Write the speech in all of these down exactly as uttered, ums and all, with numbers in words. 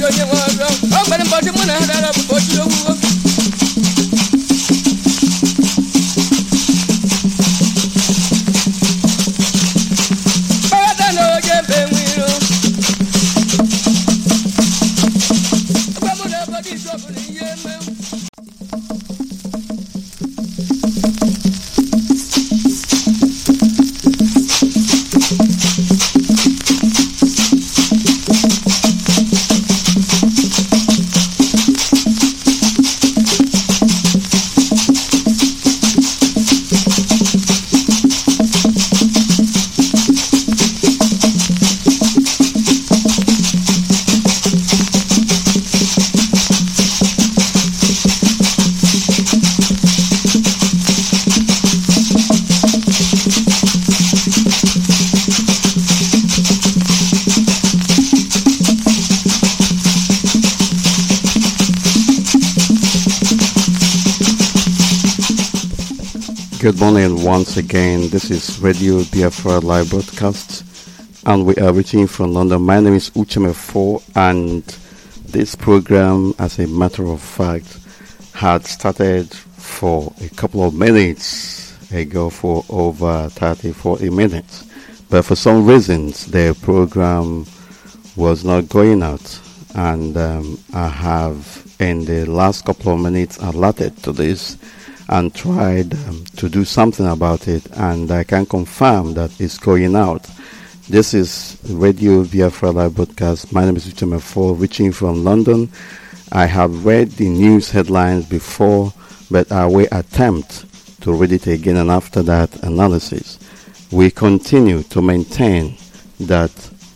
Good morning once again. This is Radio Biafra live broadcast, and we are reaching from London. My name is Ucheme four, and this program, as a matter of fact, had started for a couple of minutes ago, for over thirty, forty minutes. But for some reasons, the program was not going out, and um, I have, in the last couple of minutes, allotted to this and tried um, to do something about it, and I can confirm that it's going out. This is Radio Biafra live broadcast. My name is Ucheme four, reaching from London. I have read the news headlines before, but I will attempt to read it again, and after that analysis. We continue to maintain that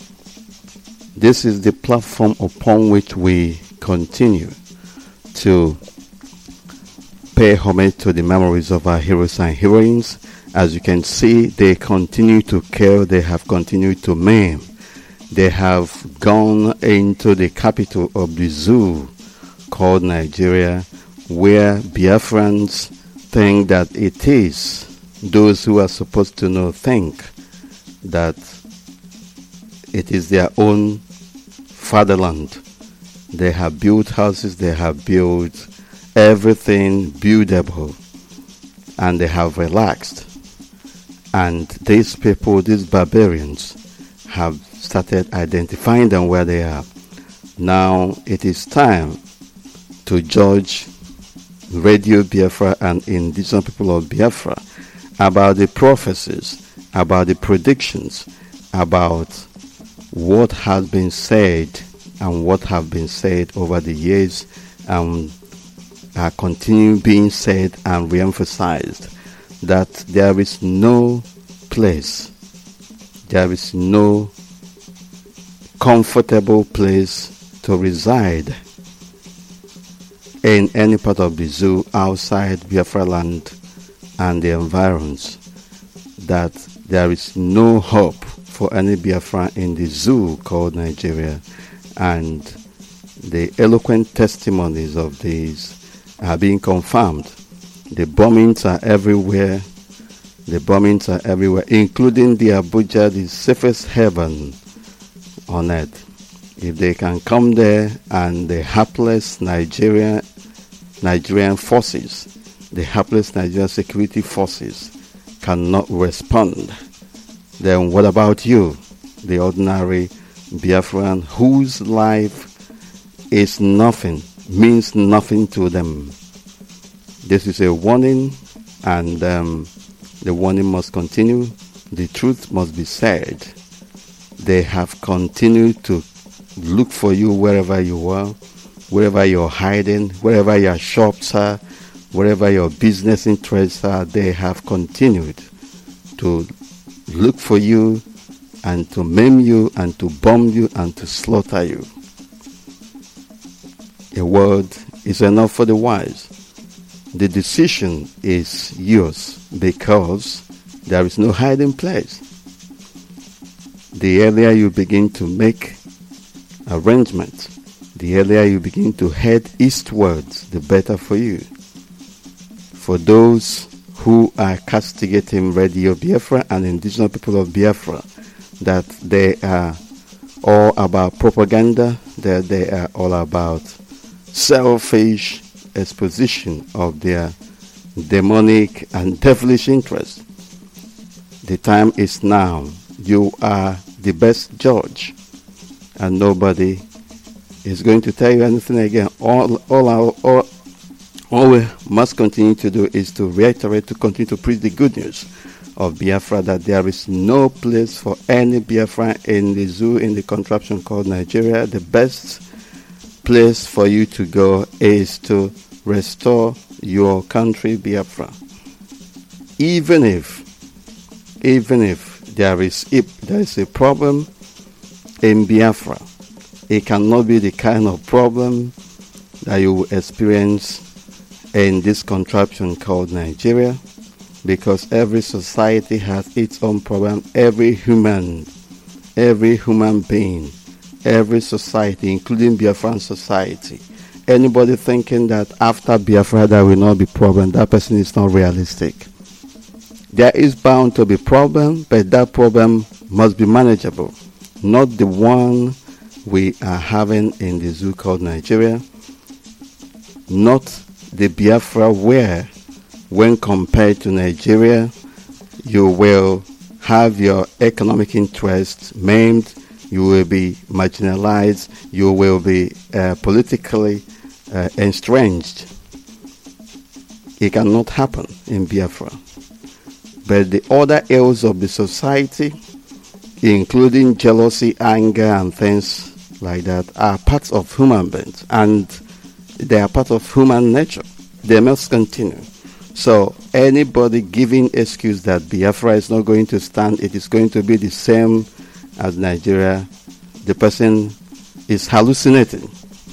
this is the platform upon which we continue to pay homage to the memories of our heroes and heroines. As you can see, they continue to kill, they have continued to maim. They have gone into the capital of the zoo called Nigeria, where Biafrans think that it is. Those who are supposed to know think that it is their own fatherland. They have built houses, they have built everything buildable, and they have relaxed. And these people, these barbarians, have started identifying them where they are. Now it is time to judge Radio Biafra and indigenous people of Biafra about the prophecies, about the predictions, about what has been said and what have been said over the years, and are continuing being said and re-emphasized, that there is no place, there is no comfortable place to reside in any part of the zoo outside Biafra land and the environs, that there is no hope for any Biafra in the zoo called Nigeria. And the eloquent testimonies of these are being confirmed. The bombings are everywhere. The bombings are everywhere, including the Abuja, the safest heaven on earth. If they can come there and the hapless Nigerian Nigerian forces, the hapless Nigerian security forces cannot respond, then what about you, the ordinary Biafran whose life is nothing, means nothing to them? This is a warning, and um, the warning must continue. The truth must be said. They have continued to look for you wherever you are, wherever you're hiding, wherever your shops are, wherever your business interests are. They have continued to look for you and to maim you and to bomb you and to slaughter you. A word is enough for the wise. The decision is yours, because there is no hiding place. The earlier you begin to make arrangements, the earlier you begin to head eastwards, the better for you. For those who are castigating Radio Biafra and indigenous people of Biafra, that they are all about propaganda. That they are all about selfish exposition of their demonic and devilish interests. The time is now. You are the best judge, and nobody is going to tell you anything again. All, all, our, all, all we must continue to do is to reiterate, to continue to preach the good news of Biafra, that there is no place for any Biafra in the zoo, in the contraption called Nigeria. The best place for you to go is to restore your country, Biafra. Even if, even if there is, if there is a problem in Biafra, it cannot be the kind of problem that you will experience in this contraption called Nigeria, because every society has its own problem. Every human, every human being, every society, including Biafran society. Anybody thinking that after Biafra there will not be problem, that person is not realistic. There is bound to be problem, but that problem must be manageable, not the one we are having in the zoo called Nigeria, not the Biafra where, when compared to Nigeria, you will have your economic interests maimed, you will be marginalized, you will be uh, politically uh, estranged. It cannot happen in Biafra. But the other ills of the society, including jealousy, anger, and things like that, are parts of human beings, and they are part of human nature. They must continue. So anybody giving excuse that Biafra is not going to stand, it is going to be the same as Nigeria, the person is hallucinating.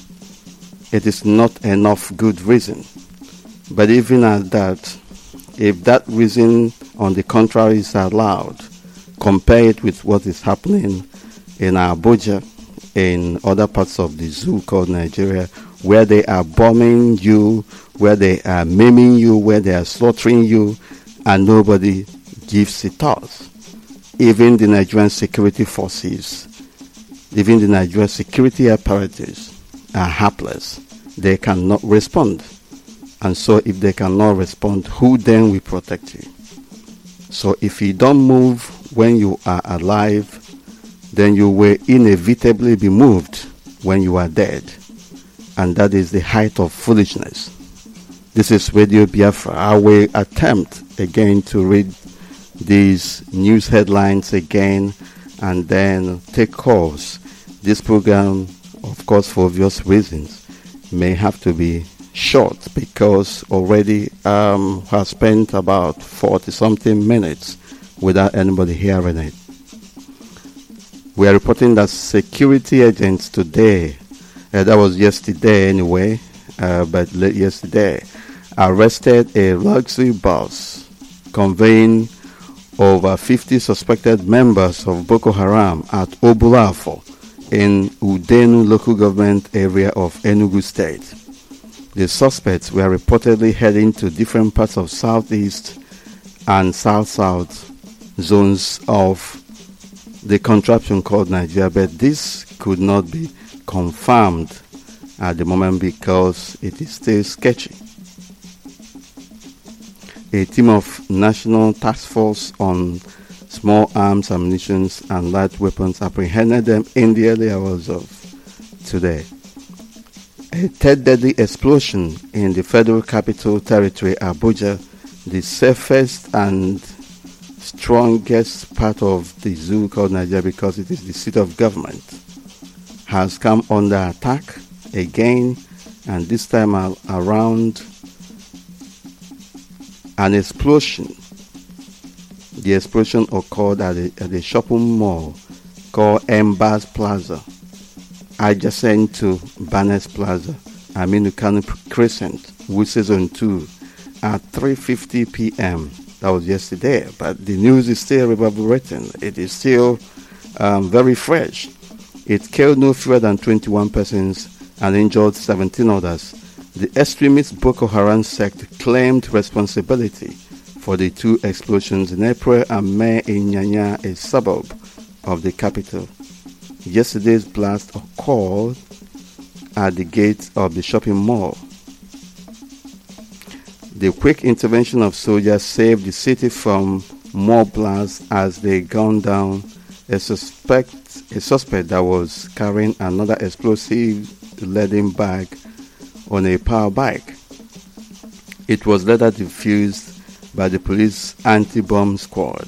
It is not enough good reason. But even at that, if that reason on the contrary is allowed, compare it with what is happening in Abuja, in other parts of the zoo called Nigeria, where they are bombing you, where they are maiming you, where they are slaughtering you, and nobody gives a thought. Even the Nigerian security forces, even the Nigerian security apparatus are helpless. They cannot respond. And so if they cannot respond, who then will protect you? So if you don't move when you are alive, then you will inevitably be moved when you are dead. And that is the height of foolishness. This is Radio Biafra. I will attempt again to read these news headlines again and then take calls. This program, of course, for obvious reasons, may have to be short because already um, has spent about forty something minutes without anybody hearing it. We are reporting that security agents today, uh, that was yesterday anyway, uh, but late yesterday, arrested a luxury bus conveying over fifty suspected members of Boko Haram at Obulafo in Udenu local government area of Enugu State. The suspects were reportedly heading to different parts of southeast and south-south zones of the contraption called Nigeria, but this could not be confirmed at the moment because it is still sketchy. A team of National Task Force on Small Arms, Ammunition, and Light Weapons apprehended them in the early hours of today. A third deadly explosion in the Federal Capital Territory, Abuja, the safest and strongest part of the zoo called Nigeria because it is the seat of government, has come under attack again, and this time around an explosion. The explosion occurred at a, at a shopping mall called Embers Plaza, adjacent to Barnes Plaza, Aminu Kano Crescent, Wuse Zone two, at three fifty p.m. That was yesterday, but the news is still reverberating. It is still um, very fresh. It killed no fewer than twenty-one persons and injured seventeen others. The extremist Boko Haram sect claimed responsibility for the two explosions in April and May in Nyanya, a suburb of the capital. Yesterday's blast occurred at the gates of the shopping mall. The quick intervention of soldiers saved the city from more blasts as they gunned down a suspect, a suspect that was carrying another explosive laden bag on a power bike. It was later defused by the police anti-bomb squad.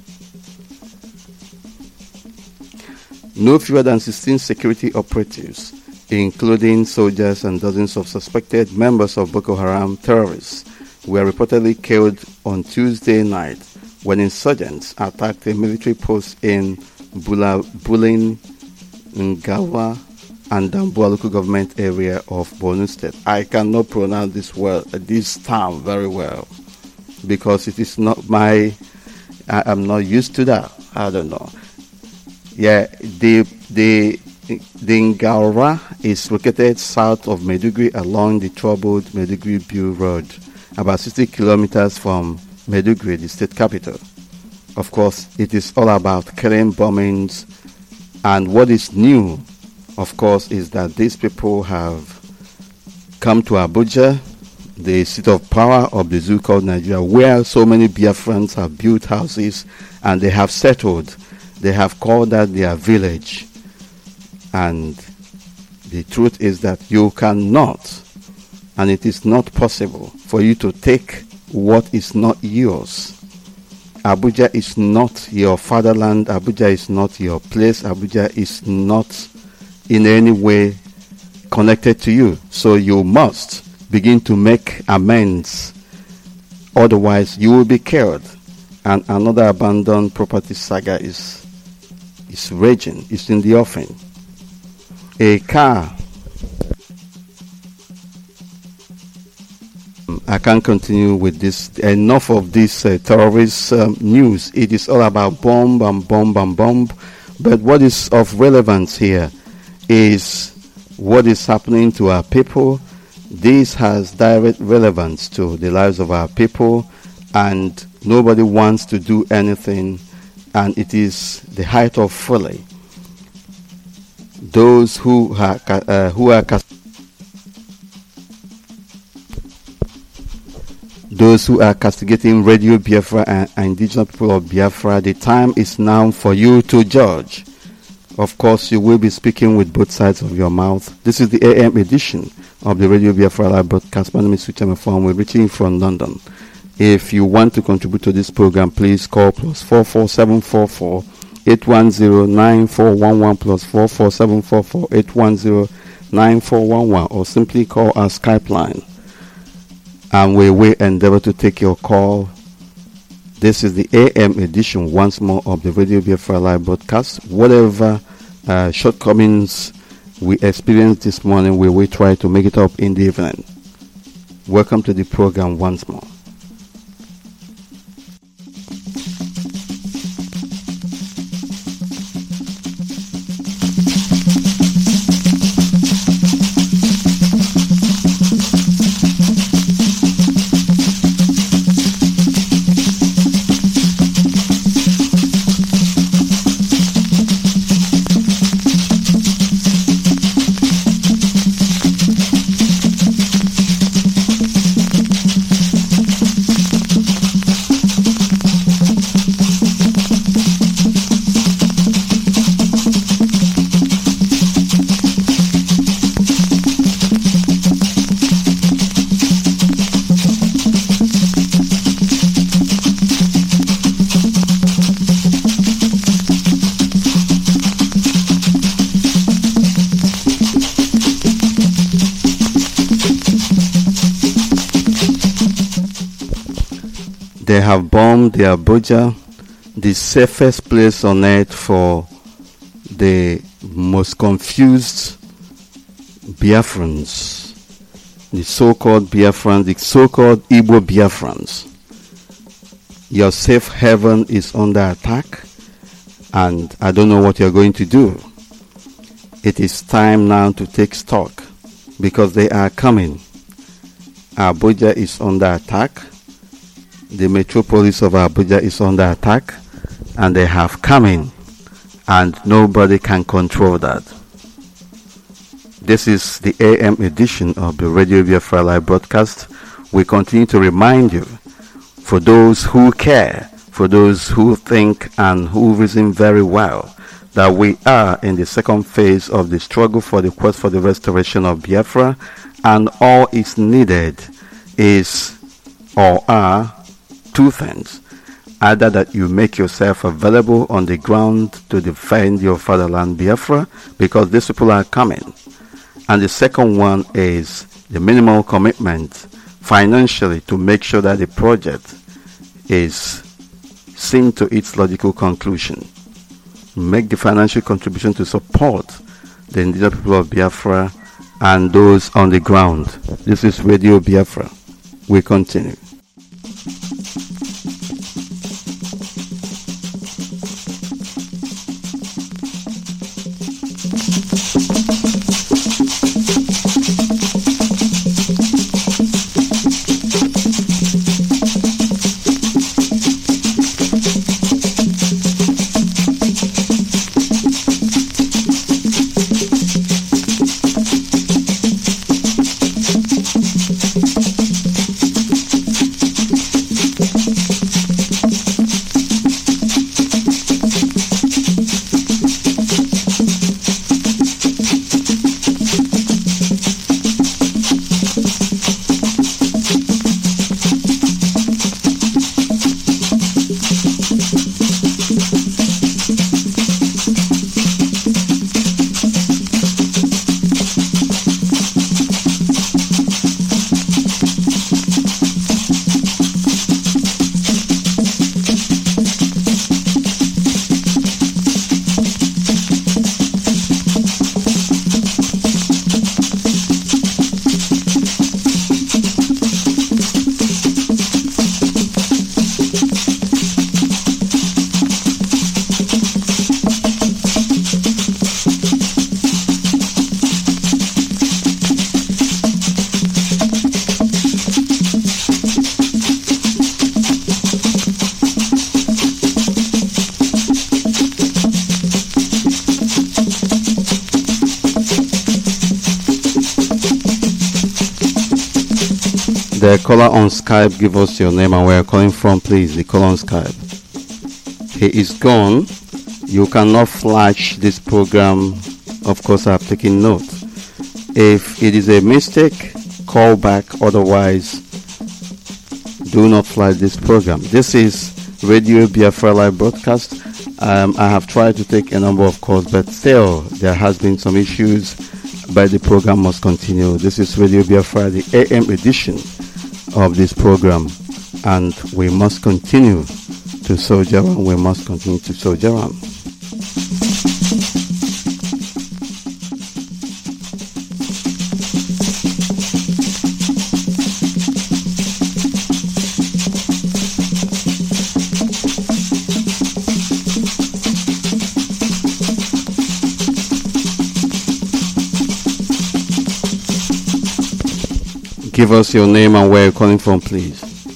No fewer than sixteen security operatives, including soldiers and dozens of suspected members of Boko Haram terrorists, were reportedly killed on Tuesday night when insurgents attacked a military post in Bula, Bulin, Ngawa, and Damboa local government area of Borno State. I cannot pronounce this word, this term very well, because it is not my, I am not used to that. I don't know. Yeah, the the the Ngaura is located south of Maiduguri along the troubled Maiduguri-Biu Road, about sixty kilometers from Maiduguri, the state capital. Of course, it is all about killing, bombings, and what is new, of course, is that these people have come to Abuja, the seat of power of the zoo called Nigeria, where so many Biafrans have built houses and they have settled. They have called that their village. And the truth is that you cannot, and it is not possible for you to take what is not yours. Abuja is not your fatherland. Abuja is not your place. Abuja is not in any way connected to you. So you must begin to make amends. Otherwise, you will be killed. And another abandoned property saga is is raging. It's in the offing. A car. I can't continue with this. Enough of this uh, terrorist um, news. It is all about bomb and bomb and bomb. But what is of relevance here is what is happening to our people. This has direct relevance to the lives of our people, and nobody wants to do anything, and it is the height of folly. Those who are uh, who are those who are castigating Radio Biafra and, and indigenous people of Biafra, the time is now for you to judge. Of course, you will be speaking with both sides of your mouth. This is the A M edition of the Radio Biafra live broadcast. My name is Uche Mefon. We're reaching from London. If you want to contribute to this program, please call plus four four seven four four eight one zero nine four one one plus four four seven four four eight one zero nine four one one, or simply call our Skype line, and we will endeavor to take your call. This is the A M edition once more of the Radio Biafra live broadcast. Whatever uh, shortcomings we experienced this morning, we will try to make it up in the evening. Welcome to the program once more. They have bombed the Abuja, the safest place on earth for the most confused Biafrans, the so-called Biafrans, the so-called Igbo Biafrans. Your safe haven is under attack, and I don't know what you're going to do. It is time now to take stock, because they are coming. Abuja is under attack. The metropolis of Abuja is under attack, and they have come in. and nobody can control that. This is the A M edition of the Radio Biafra Live broadcast. We continue to remind you, for those who care, for those who think and who reason very well, that we are in the second phase of the struggle for the quest for the restoration of Biafra, and all is needed is or are two things. Either that you make yourself available on the ground to defend your fatherland Biafra, because these people are coming. And the second one is the minimal commitment financially to make sure that the project is seen to its logical conclusion. Make the financial contribution to support the indigenous people of Biafra and those on the ground. This is Radio Biafra. We continue. The caller on Skype, give us your name and where you're calling from, please. The caller on Skype. He is gone. You cannot flash this program. Of course, I have taken note. If it is a mistake, call back. Otherwise, do not flash this program. This is Radio Biafra Live broadcast. Um, I have tried to take a number of calls, but still there has been some issues. But the program must continue. This is Radio Biafra, the A M edition of this program, and we must continue to soldier on. We must continue to soldier on. Give us your name and where you're calling from, please.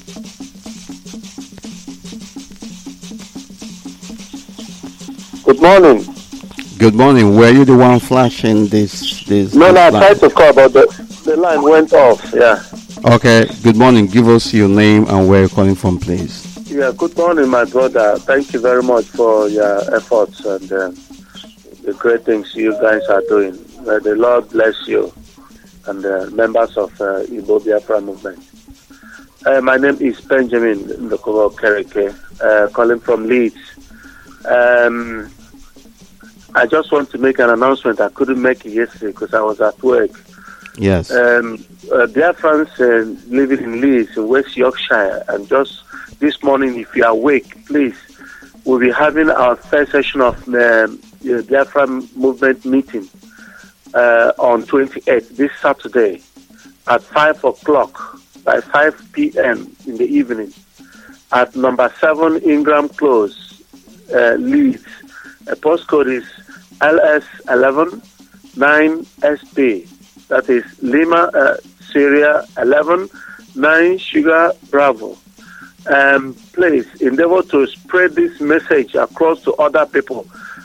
Good morning. Good morning. Were you the one flashing this? this no, this no, I line? tried to call, but the, the line went off. Yeah. Okay. Good morning. Give us your name and where you're calling from, please. Yeah. Good morning, my brother. Thank you very much for your efforts and uh, the great things you guys are doing. May the Lord bless you and uh, members of uh, Igbo Biafra movement. Uh, my name is Benjamin Ndokowo Kereke, uh, calling from Leeds. Um, I just want to make an announcement. I couldn't make it yesterday because I was at work. Yes. Um, uh, Biafrans uh, living in Leeds, in West Yorkshire, and just this morning, if you are awake, please, we'll be having our first session of um, the Biafra movement meeting Uh, on twenty-eighth, this Saturday, at five o'clock, by five p.m. in the evening, at number seven Ingram Close, uh, Leeds. The postcode is L S eleven nine S B. That is Lima, uh, Syria eleven nine Sugar Bravo. Um, please endeavor to spread this message across to other people.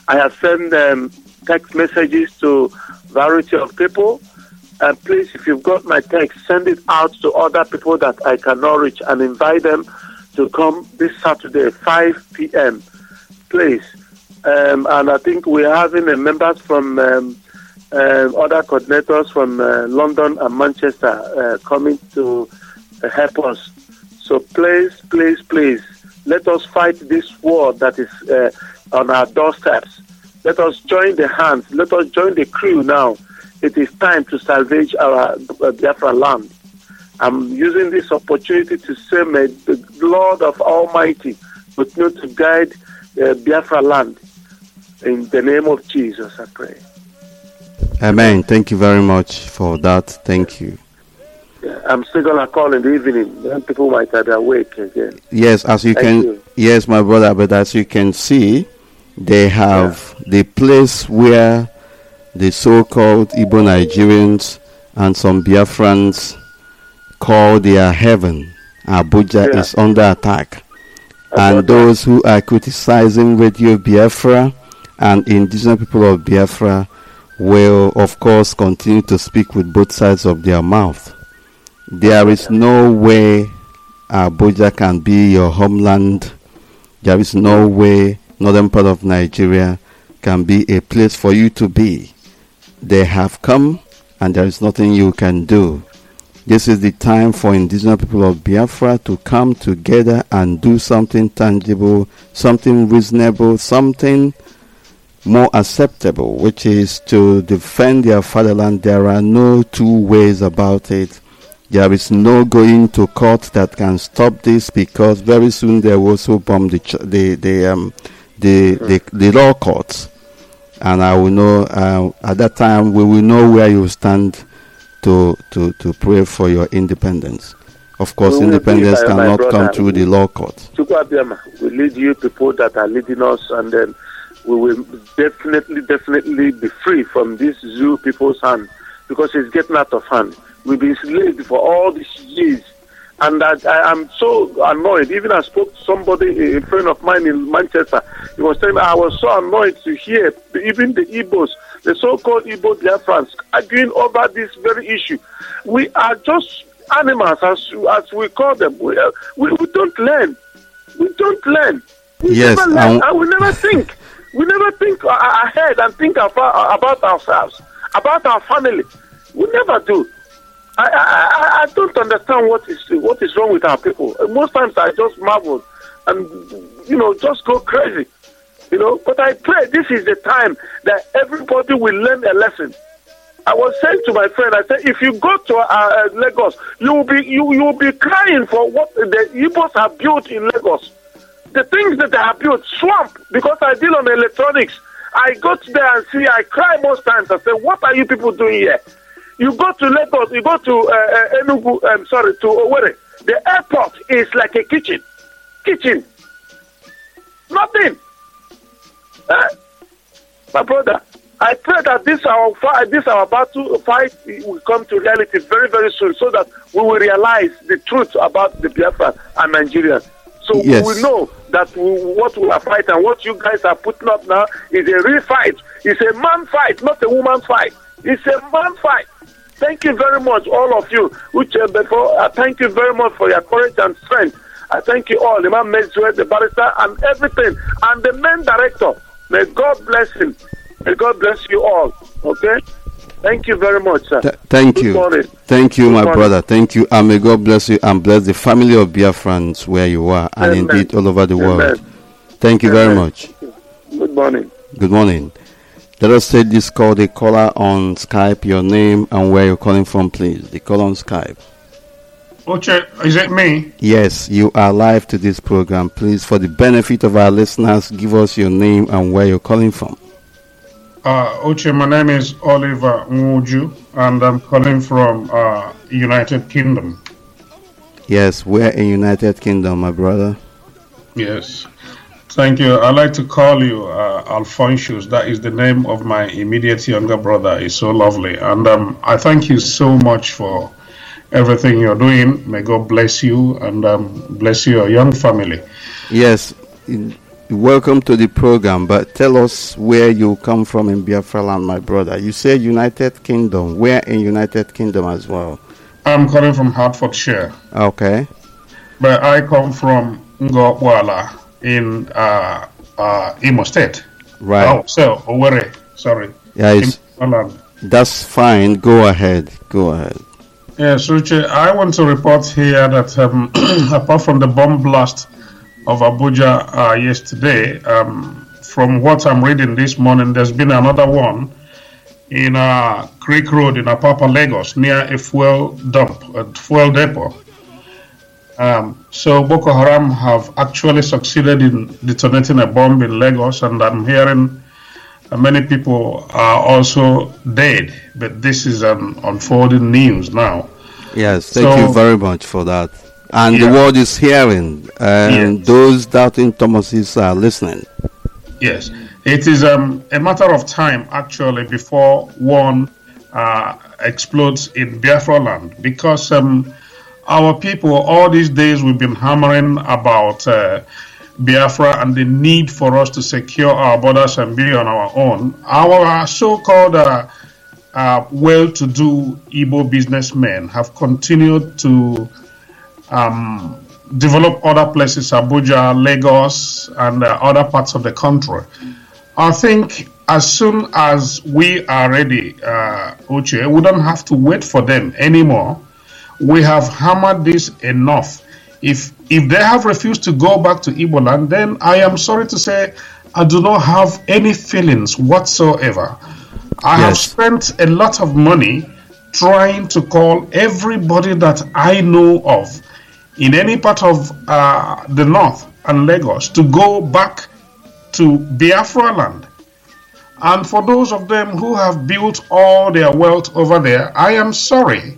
I have sent um, text messages to variety of people. And please, if you've got my text, send it out to other people that I cannot reach and invite them to come this Saturday, five p.m. Please. Um, and I think we're having uh, members from um, uh, other coordinators from uh, London and Manchester uh, coming to uh, help us. So please, please, please, let us fight this war that is uh, on our doorsteps. Let us join the hands. Let us join the crew now. It is time to salvage our uh, Biafra land. I'm using this opportunity to say, may the Lord of Almighty continue to guide uh, Biafra land. In the name of Jesus, I pray. Amen. Thank you very much for that. Thank you. Yeah, I'm still going to call in the evening. Then people might be awake again. Yes, as you Thank can. you. Yes, my brother. But as you can see, they have Yeah. the place where the so-called Igbo Nigerians and some Biafrans call their heaven. Abuja Yeah. is under attack. About And that. those who are criticizing Radio Biafra and indigenous people of Biafra will, of course, continue to speak with both sides of their mouth. There is no way Abuja can be your homeland. There is no way northern part of Nigeria can be a place for you to be. They have come, and there is nothing you can do. This is the time for indigenous people of Biafra to come together and do something tangible, something reasonable, something more acceptable, which is to defend their fatherland. There are no two ways about it. There is no going to court that can stop this, because very soon they will also bomb the ch- the the um the, the the law courts. And I will know, uh, at that time, we will know where you stand to to to pray for your independence. Of course, We will independence be, my- my cannot come brother. through the law court. Chukwuabiama will lead you people that are leading us, and then we will definitely, definitely be free from this zoo people's hand, because it's getting out of hand. We've been enslaved for all these years, and I, I am so annoyed. Even I spoke to somebody, a friend of mine in Manchester. He was telling me I was so annoyed to hear even the Igbos, the so-called Igbo Biafrans, arguing over this very issue. We are just animals, as as we call them. We, uh, we, we don't learn. We don't learn. We Yes, never learn, and- and we never think. We never think uh, ahead and think about, about ourselves, about our family. We never do. I, I, I- I don't understand what is what is wrong with our people. Most times I just marvel and, you know, just go crazy. You know, but I pray this is the time that everybody will learn a lesson. I was saying to my friend, I said, if you go to uh, uh, Lagos, you will be you you will be crying for what the Igbos have built in Lagos. The things that they have built, swamp, because I deal on electronics. I go to there and see, I cry most times. I say, what are you people doing here? You go to Lagos, you go to uh, uh, Enugu, I'm sorry, to Owerri. The airport is like a kitchen. Kitchen. Nothing. Uh, my brother, I pray that this our fight, this our battle fight will come to reality very, very soon, so that we will realize the truth about the Biafra and Nigeria. So Yes. we will know that we, what we are fighting and what you guys are putting up now is a real fight. It's a man fight, not a woman fight. It's a man fight. Thank you very much, all of you. Which uh, before, uh, thank you very much for your courage and strength. I thank you all, the man Mezue, the barrister, and everything, and the main director. May God bless him. May God bless you all. Okay. Thank you very much, sir. Th- thank Good you. morning. Thank you, Good my morning. brother. Thank you. And may God bless you and bless the family of Biafrans where you are, and Amen. indeed all over the Amen. world. Thank you very Amen. much. Good morning. Good morning. Let us take this call. The caller on Skype, your name and where you're calling from, please. The call on Skype. Oche, is it me? Yes, you are live to this program. Please, for the benefit of our listeners, give us your name and where you're calling from. Uh, Oche, my name is Oliver Nwuju, and I'm calling from uh, United Kingdom. Yes, we're in United Kingdom, my brother. Yes. Thank you. I'd like to call you uh, Alphonsus. That is the name of my immediate younger brother. It's so lovely. And um, I thank you so much for everything you're doing. May God bless you and um, bless your young family. Yes, in- welcome to the program, but tell us where you come from in Biafra land, my brother. You say United Kingdom. Where in United Kingdom as well? I'm calling from Hertfordshire. Okay. But I come from Ngobwala in uh, uh, Imo State. Right. Oh, so, Owerri, sorry. Yeah, it's, that's fine. Go ahead. Go ahead. Yes, Uche, I want to report here that um, apart from the bomb blast of Abuja uh, yesterday, um, from what I'm reading this morning, there's been another one in uh, Creek Road in Apapa, Lagos, near a fuel dump, a fuel depot. Um, so Boko Haram have actually succeeded in detonating a bomb in Lagos, and I'm hearing uh, many people are also dead. But this is an unfolding news now. Yes, thank so, you very much for that. And yeah. the world is hearing, and yes. those doubting Thomases are listening. Yes, it is um, a matter of time actually before one uh, explodes in Biafra land, because um, our people all these days we've been hammering about uh, Biafra and the need for us to secure our borders and be on our own. Our so-called uh, uh, well-to-do Igbo businessmen have continued to um, develop other places, Abuja, Lagos, and uh, other parts of the country. I think as soon as we are ready, uh, Uche, we don't have to wait for them anymore. We have hammered this enough. If if they have refused to go back to Igbo land, then I am sorry to say I do not have any feelings whatsoever. I yes. have spent a lot of money trying to call everybody that I know of in any part of uh, the north and Lagos to go back to Biafra land. And for those of them who have built all their wealth over there, I am sorry.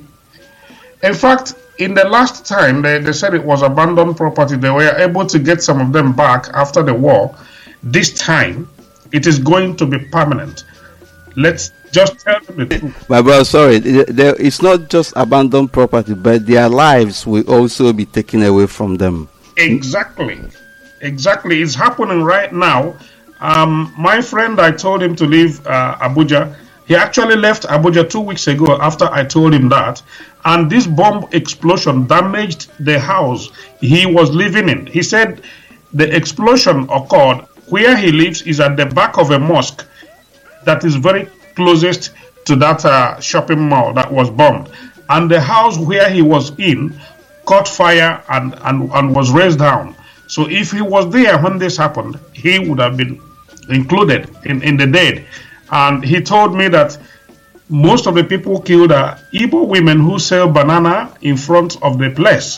In fact, in the last time they, they said it was abandoned property, they were able to get some of them back after the war. This time, it is going to be permanent. Let's just tell them the truth. My brother, sorry, there, it's not just abandoned property, but their lives will also be taken away from them. Exactly. Exactly. It's happening right now. Um, my friend, I told him to leave uh, Abuja. He actually left Abuja two weeks ago after I told him that. And this bomb explosion damaged the house he was living in. He said the explosion occurred where he lives is at the back of a mosque that is very closest to that uh, shopping mall that was bombed. And the house where he was in caught fire and, and, and was raised down. So if he was there when this happened, he would have been included in, in the dead. And he told me that most of the people killed are Igbo women who sell banana in front of the place.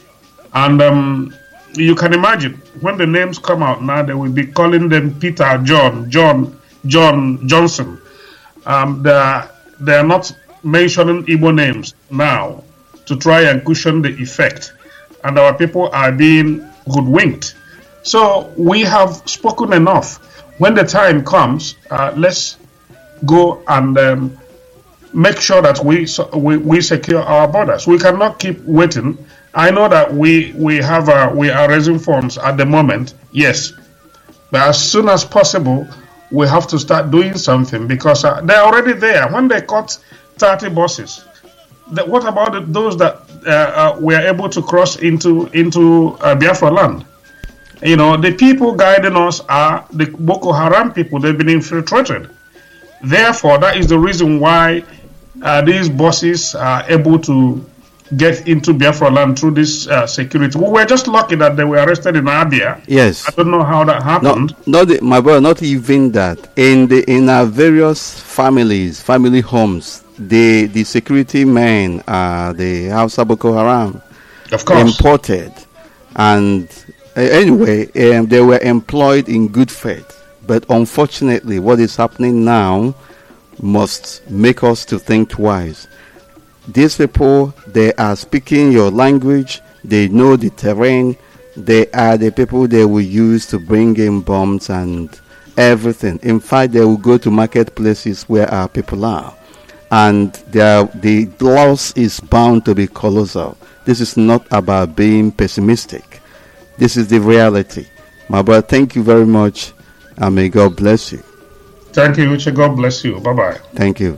And um, you can imagine, when the names come out now, they will be calling them Peter, John, John, John Johnson. Um, they are, they are not mentioning Igbo names now to try and cushion the effect. And our people are being hoodwinked. So we have spoken enough. When the time comes, uh, let's go and um, make sure that we, we we secure our borders. We cannot keep waiting. I know that we we have uh, we are raising funds at the moment, yes, but as soon as possible we have to start doing something, because uh, they're already there. When they cut thirty buses, the, what about the, those that uh, uh, were able to cross into into uh, Biafra land? You know, the people guiding us are the Boko Haram people. They've been infiltrated. Therefore, that is the reason why uh, these buses are able to get into Biafra land through this uh, security. We were just lucky that they were arrested in Abia. Yes. I don't know how that happened. No, not the, my brother, not even that. In the in our various families, family homes, the the security men, uh, the Hausa Boko Haram, of course, imported, and uh, anyway, um, they were employed in good faith. But unfortunately, what is happening now must make us to think twice. These people, they are speaking your language, they know the terrain, they are the people they will use to bring in bombs and everything. In fact, they will go to marketplaces where our people are. And are, the loss is bound to be colossal. This is not about being pessimistic. This is the reality. My brother, thank you very much, and may God bless you. Thank you, Uche. God bless you. Bye-bye. Thank you.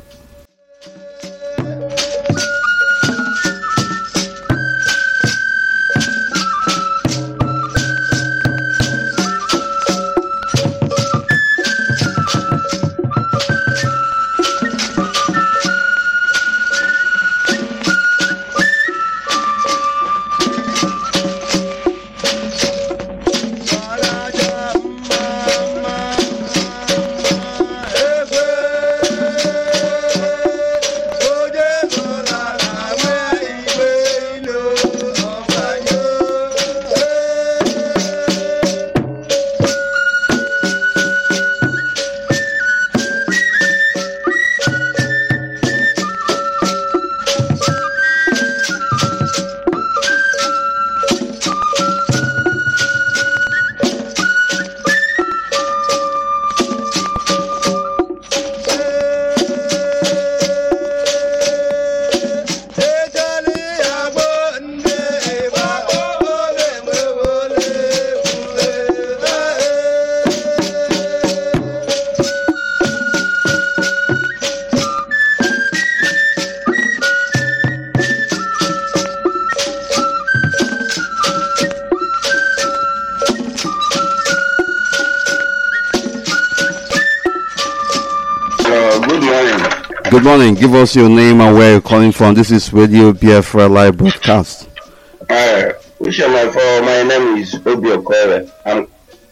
Good morning. Give us your name and where you're calling from. This is Radio Biafra live broadcast. Uh, which am I for? My name is Obi Okoye. I'm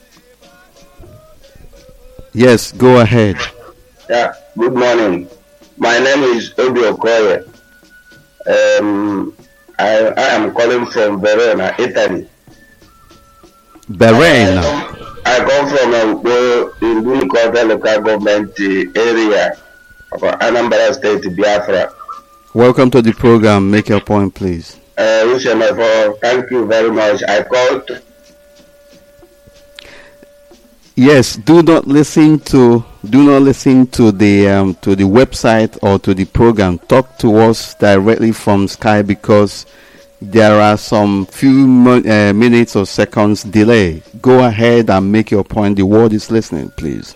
Yes, go ahead. Yeah, good morning. My name is Obi Okoye. Um, I, I am calling from Verona, Italy. Verona. I come from a in Bunikota local government area of Anambra State, Biafra. Welcome to the program. Make your point, please. Uh, which am I for? Thank you very much. I called. Yes, do not listen to do not listen to the um, to the website or to the program. Talk to us directly from Sky because there are some few mo- uh, minutes or seconds delay. Go ahead and make your point. The world is listening, please.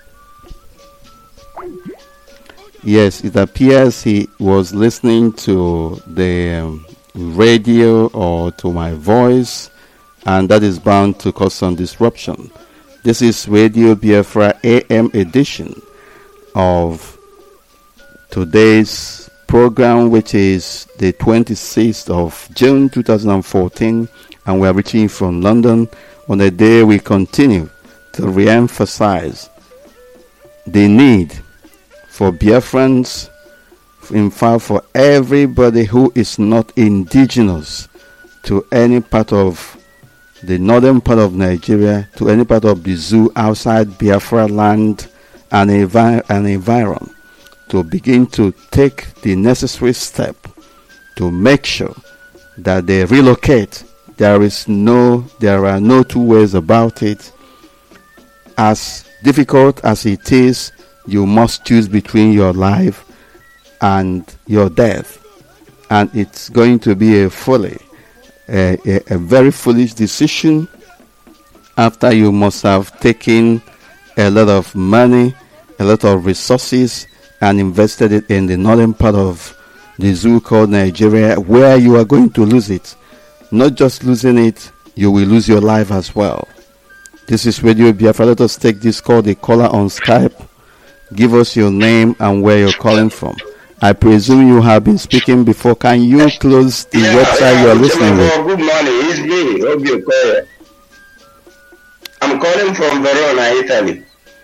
Yes, it appears he was listening to the um, radio or to my voice, and that is bound to cause some disruption. This is Radio Biafra A M edition of today's program, which is the twenty-sixth of June two thousand fourteen, and we are reaching from London on a day we continue to re-emphasize the need for Biafrans, in fact for everybody who is not indigenous to any part of the northern part of Nigeria, to any part of the zoo outside Biafra land and, envi- and environ, to begin to take the necessary step to make sure that they relocate. There is no, there are no two ways about it. As difficult as it is, you must choose between your life and your death, and it's going to be a fully, a, a, a very foolish decision after you must have taken a lot of money, a lot of resources, and invested it in the northern part of the zoo called Nigeria, where you are going to lose it. Not just losing it, you will lose your life as well. This is Radio Biafra. Let us take this call, the caller on Skype. Give us your name and where you're calling from. I presume you have been speaking before. Can you close the Yeah, website yeah, you are listening with? Good morning. It's me, Obi Okoye. I'm calling from Verona, Italy.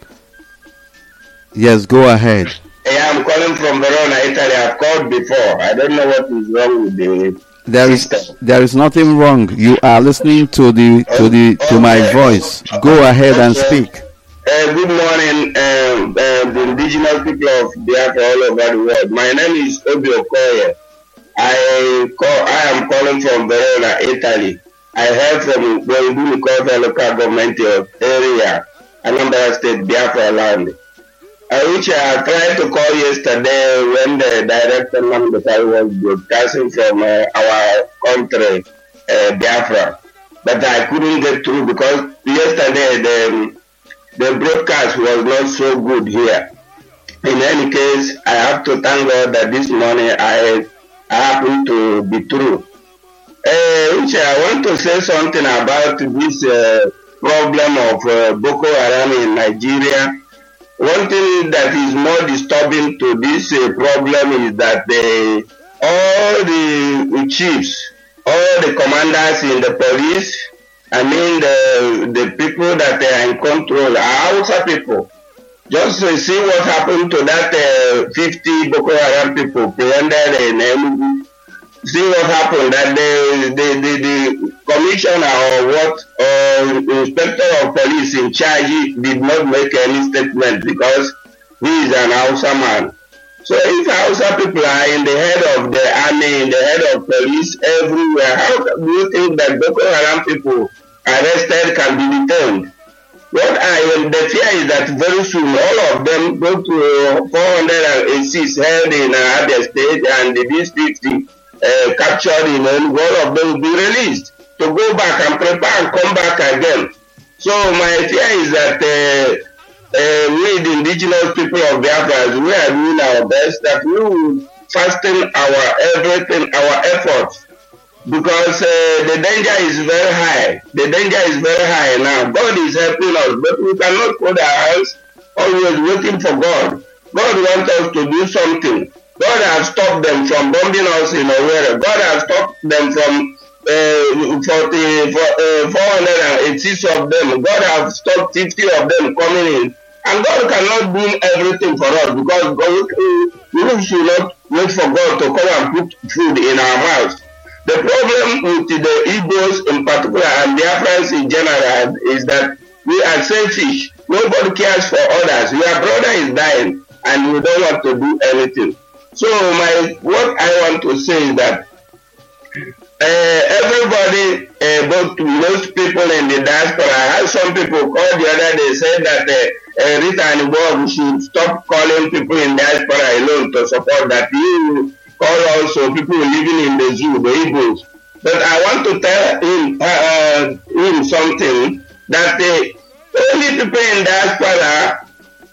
Yes, go ahead. Yeah, I'm calling from Verona, Italy. I've called before. I don't know what is wrong with the There is system. there is nothing wrong. You are listening to the to the to my voice. Go ahead and speak. Uh, good morning, um, uh, the indigenous people of Biafra all over the world. My name is Obi Okoye. I call, I am calling from Verona, Italy. I hail from the local government area, Anambra State, Biafra land. I which I tried to call yesterday when the director Namdekai was broadcasting from uh, our country, uh, Biafra. but I couldn't get through because yesterday the, the broadcast was not so good here. In any case, I have to thank God that this morning I, I happened to be through. Uh, Uche, I want to say something about this uh, problem of uh, Boko Haram in Nigeria. One thing that is more disturbing to this uh, problem is that the, all the chiefs, all the commanders in the police, I mean the, the people that are in control are Hausa people. Just to see what happened to that uh, fifty Boko Haram people presented in Enugu. See what happened, that the, the, the, the commissioner or what, or inspector of police in charge did not make any statement because he is an Hausa man. So if Hausa people are in the head of the army, in the head of police everywhere, how do you think that Boko Haram people arrested can be detained? What I am, the fear is that very soon all of them go to four hundred eighty-six held in uh, Abia State and the district uh, captured in and all of them will be released to go back and prepare and come back again. So my fear is that uh, uh, we, the indigenous people of Biafra, we are doing our best that we will fasten our everything, our efforts. Because uh, the danger is very high. The danger is very high now. God is helping us, but we cannot put our hands always waiting for God. God wants us to do something. God has stopped them from bombing us in Owerri. God has stopped them from uh, forty, uh, four hundred eighty-six of them. God has stopped fifty of them coming in. And God cannot do everything for us because God, we should not wait for God to come and put food in our mouths. The problem with the Igbos in particular and Biafrans in general is that we are selfish. Nobody cares for others. Your brother is dying and we don't want to do anything. So my what I want to say is that uh, everybody, uh, both most people in the diaspora, I had some people called the other day said that uh, uh, Rita and Bob should stop calling people in diaspora alone to support that. You call also people living in the zoo, the Igbos. But I want to tell him, uh, him something that the only people in diaspora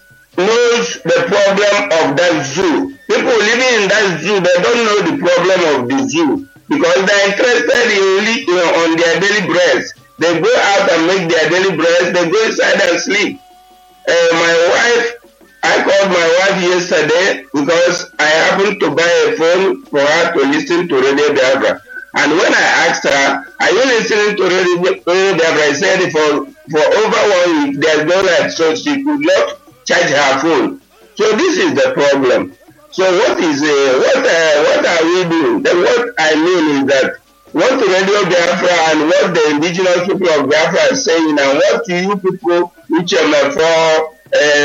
knows the problem of that zoo. People living in that zoo, they don't know the problem of the zoo because they're interested in you know, on their daily bread. They go out and make their daily bread. They go inside and sleep. Uh, my wife. I called my wife yesterday because I happened to buy a phone for her to listen to Radio Biafra. And when I asked her, are you listening to Radio Biafra? I said for, for over one week, there's no light, so she could not charge her phone. So this is the problem. So what is uh, what uh, what are we doing? Then what I mean is that what Radio Biafra and what the indigenous people of Biafra are saying and what you people, which are for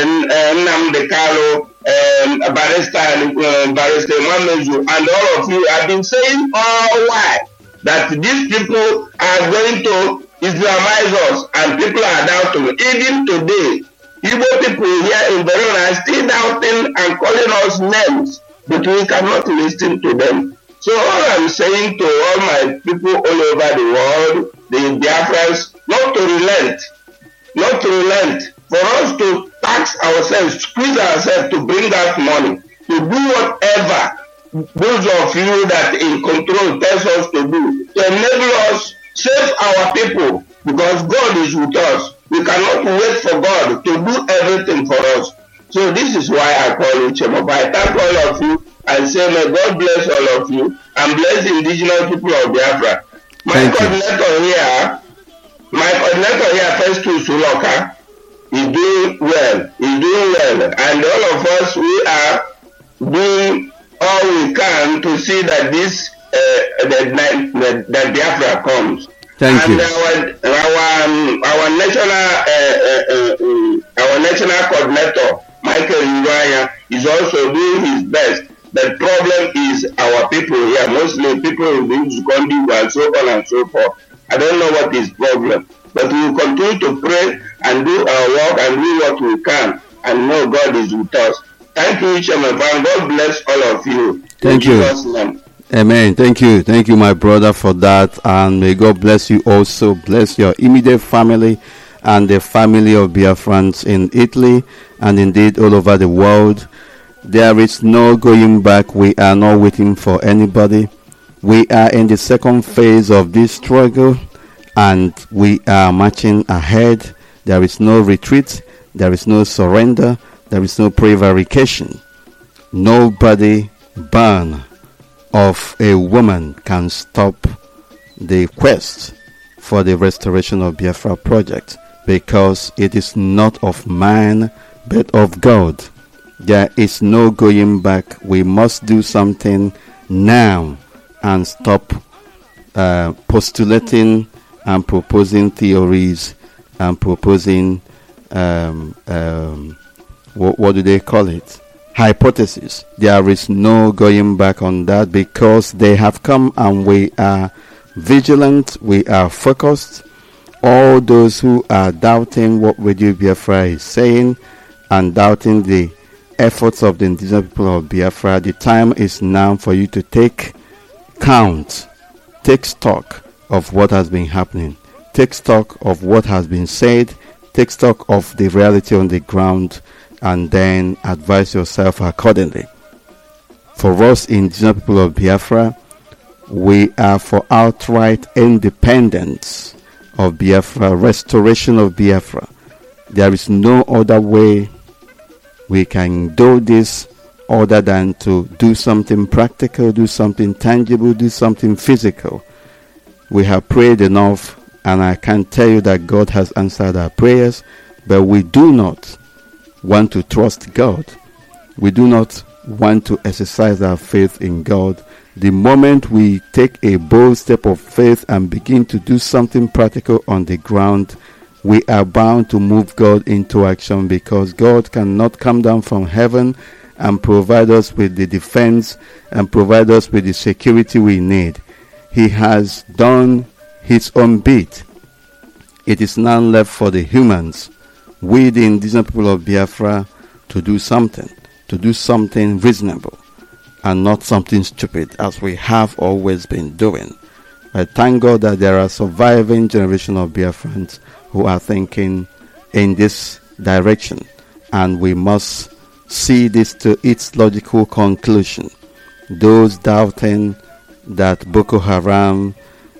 Nnamdi Kanu, um, Barrister, uh, Barrister Mamezu, and all of you have been saying all why that these people are going to Islamize us and people are doubting. Even today, Igbo people here in Verona are still doubting and calling us names, but we cannot listen to them. So all I'm saying to all my people all over the world, the Biafrans, not to relent, not to relent. For us to tax ourselves, squeeze ourselves to bring out money, to do whatever those of you that in control tells us to do, to enable us, save our people, because God is with us. We cannot wait for God to do everything for us. So this is why I call you Chemo. I thank all of you and say may God bless all of you and bless the indigenous people of Biafra. My thank coordinator you. here, my coordinator here, first to Suloka. He's doing well. He's doing well. And all of us, we are doing all we can to see that this, uh, that, that, that Biafra comes. Thank and you. Our, our, um, our national, uh, uh, uh, our national coordinator, Michael Uriah, is also doing his best. The problem is our people here, mostly people in the Ugandan and so on and so forth. I don't know what is problem. But we will continue to pray and do our work and do what we can and know God is with us. Thank you, Chairman. God bless all of you. Thank you. Amen. Thank you. Thank you, my brother, for that. And may God bless you also. Bless your immediate family and the family of Biafrans in Italy and indeed all over the world. There is no going back. We are not waiting for anybody. We are in the second phase of this struggle and we are marching ahead. There is no retreat. There is no surrender. There is no prevarication. Nobody born of a woman can stop the quest for the restoration of Biafra project, because it is not of man but of God. There is no going back. We must do something now and stop uh, postulating and proposing theories and proposing um, um, what, what do they call it? Hypothesis. There is no going back on that, because they have come and we are vigilant, we are focused. All those who are doubting what Radio Biafra is saying and doubting the efforts of the indigenous people of Biafra, the time is now for you to take count, take stock of what has been happening, take stock of what has been said, take stock of the reality on the ground, and then advise yourself accordingly. For us, indigenous people of Biafra, we are for outright independence of Biafra, restoration of Biafra. There is no other way we can do this other than to do something practical, do something tangible, do something physical. We have prayed enough, and I can tell you that God has answered our prayers, but we do not want to trust God. We do not want to exercise our faith in God. The moment we take a bold step of faith and begin to do something practical on the ground, we are bound to move God into action, because God cannot come down from heaven and provide us with the defense and provide us with the security we need. He has done his own bit. It is now left for the humans, we the indigenous people of Biafra, to do something, to do something reasonable and not something stupid, as we have always been doing. I thank God that there are surviving generation of Biafrans who are thinking in this direction, and we must see this to its logical conclusion. Those doubting that Boko Haram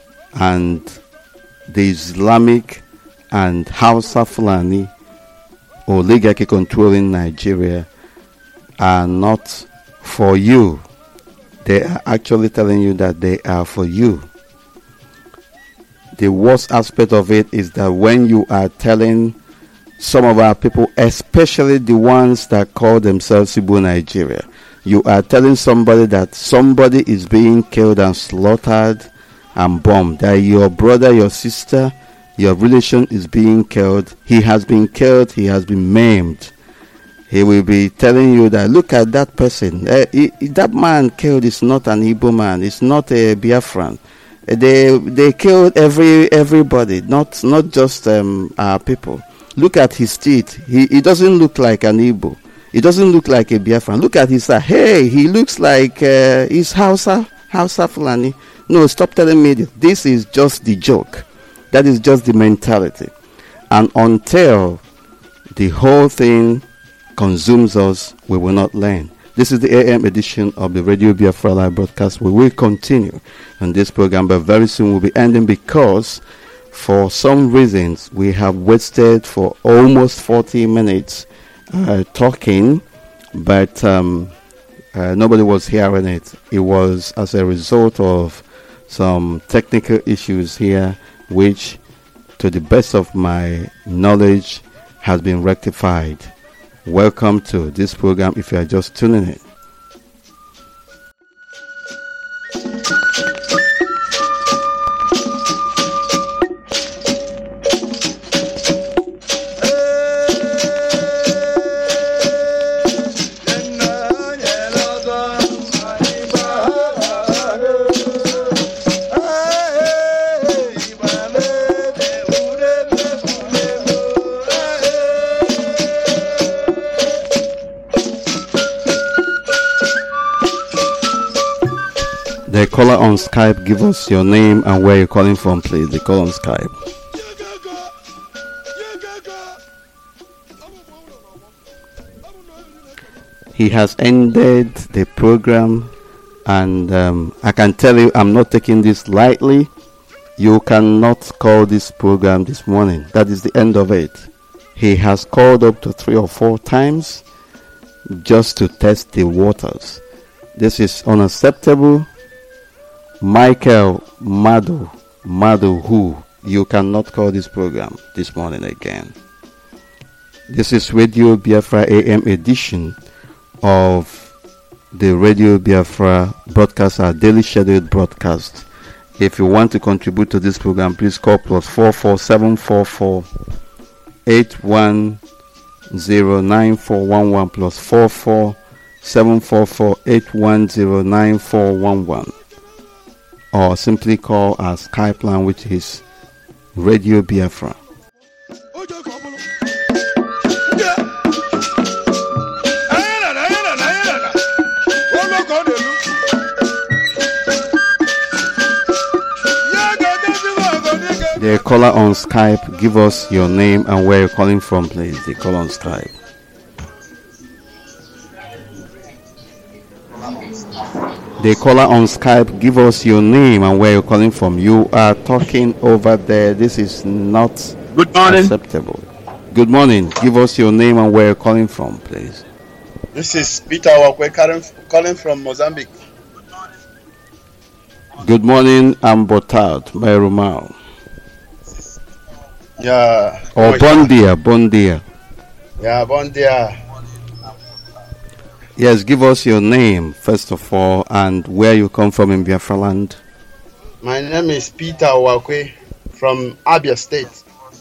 and the Islamic and Hausa Fulani oligarchy controlling Nigeria are not for you. They are actually telling you that they are for you. The worst aspect of it is that when you are telling some of our people, especially the ones that call themselves Igbo Nigeria, you are telling somebody that somebody is being killed and slaughtered and bombed, that your brother, your sister, your relation is being killed, he has been killed, he has been maimed. He will be telling you that, look at that person, uh, he, that man killed is not an Igbo man, it's not a Biafran. They they killed every everybody, not not just um, our people. Look at his teeth. He he doesn't look like an Igbo. He doesn't look like a Biafran. Look at his uh, hey, he looks like uh, he's Hausa Hausa Fulani. No, stop telling me this. This is just the joke. That is just the mentality. And until the whole thing consumes us, we will not learn. This is the A M edition of the Radio Biafra Live broadcast. We will continue on this program, but very soon we'll be ending, because for some reasons we have wasted for almost forty minutes uh, talking, but um, uh, nobody was hearing it. It was as a result of some technical issues here, which, to the best of my knowledge, has been rectified. Welcome to this program if you are just tuning in. The caller on Skype, give us your name and where you're calling from, please. The caller on Skype. He has ended the program, and um, I can tell you I'm not taking this lightly. You cannot call this program this morning. That is the end of it. He has called up to three or four times just to test the waters. This is unacceptable. Michael Madu, Madu who, you cannot call this program this morning again. This is Radio Biafra A M edition of the Radio Biafra broadcast, our daily scheduled broadcast. If you want to contribute to this program, please call plus four four seven four four eight one zero nine four one one plus four four seven four four eight one zero nine four one one, or simply call our Skype line, which is Radio Biafra. The caller on Skype, give us your name and where you're calling from, please. The caller on Skype. The caller on Skype, give us your name and where you're calling from. You are talking over there. This is not Good morning. acceptable. Good morning. Give us your name and where you're calling from, please. This is Peter Wakwe calling from Mozambique. Good morning. I'm Botard by Romao. Yeah. Or oh, bon dia, bon dia. Yeah, bon dia. Yes, give us your name, first of all, and where you come from in Biafra land. My name is Peter Wakwe from Abia State.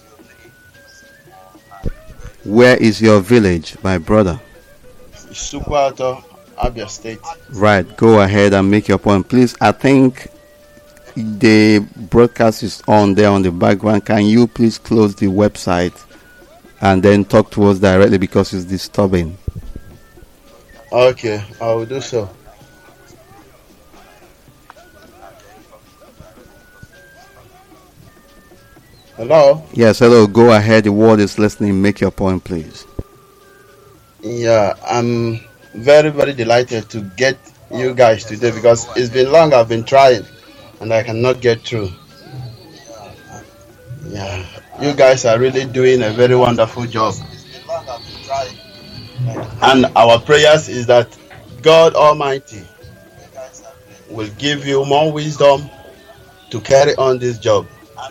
Where is your village, my brother? Sukwato, Abia State. Right, go ahead and make your point. Please, I think the broadcast is on there on the background. Can you please close the website and then talk to us directly because it's disturbing? Okay, I will do so. Hello? Yes, hello. Go ahead. The world is listening. Make your point, please. Yeah, I'm very, very delighted to get you guys today because it's been long I've been trying and I cannot get through. Yeah, you guys are really doing a very wonderful job. And our prayers is that God Almighty will give you more wisdom to carry on this job.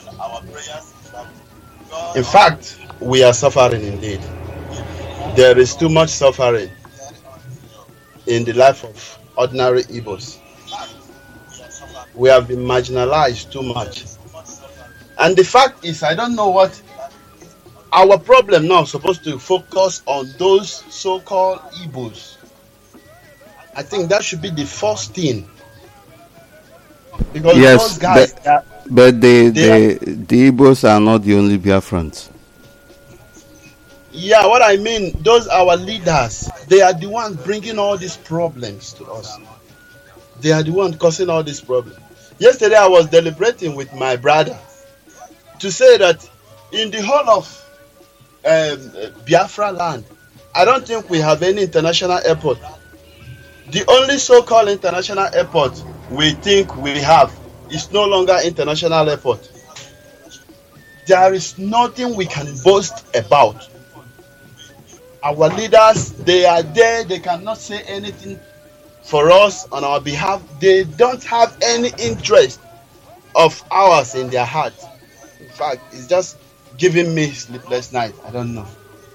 In fact, we are suffering indeed. There is too much suffering in the life of ordinary Igbos. We have been marginalized too much. And the fact is, I don't know what our problem now is supposed to focus on those so-called Igbos. I think that should be the first thing. Because yes, those guys, but, that, but the, they the, the Igbos are not the only Biafrans. Yeah, what I mean, those our leaders, they are the ones bringing all these problems to us. They are the ones causing all these problems. Yesterday I was deliberating with my brother to say that in the whole of um, Biafra land, I don't think we have any international airport. The only so-called international airport we think we have is no longer international airport. There is nothing we can boast about. Our leaders, they are there, they cannot say anything for us on our behalf. They don't have any interest of ours in their heart. In fact, it's just giving me sleepless night. I don't know.